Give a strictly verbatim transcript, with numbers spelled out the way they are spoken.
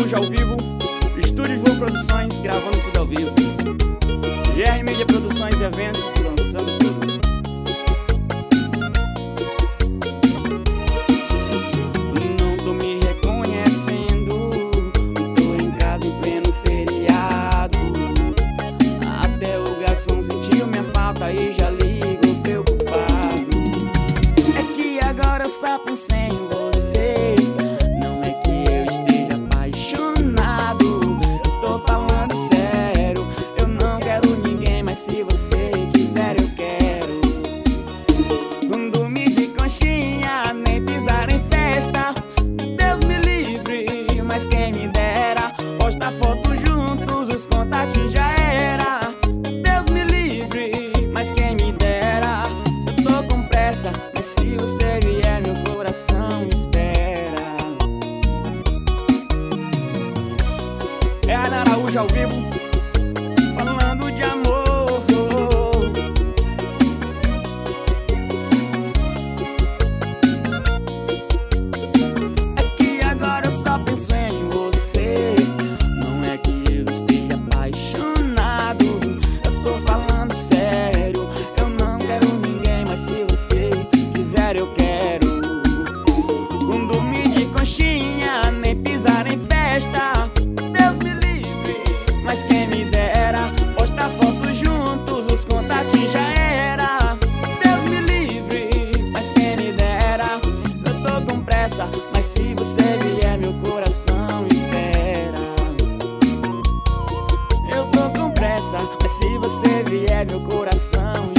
Araújo ao vivo, Estúdios Voo Produções, gravando tudo ao vivo. G R Mídia Produções e Eventos, lançando tudo. Não tô me reconhecendo, tô em casa em pleno feriado. Até o garçom sentiu minha falta e já ligou preocupado. É que agora eu só pensei em você. Não é que eu esteja apaixonado, eu tô falando sério. Eu não quero ninguém, mas se você quiser eu quero. Não dormir de conchinha, nem pisar em festa, Deus me livre, mas quem me dera. Postar foto juntos, os contatos já era. Deus me livre, mas quem me dera. Eu tô com pressa, mas se você vier meu coração espera. É a Araújo ao vivo, falando de amor. É que agora eu só penso em você. Não é que eu esteja apaixonado, eu tô falando sério. Eu não quero ninguém, mas se você quiser eu quero. Não dormir de conchinha, nem pisar em festa, Deus me livre, mas quem me dera. Postar fotos juntos, os contatos já era. Deus me livre, mas quem me dera. Eu tô com pressa, mas se você vier meu coração espera. Eu tô com pressa, mas se você vier meu coração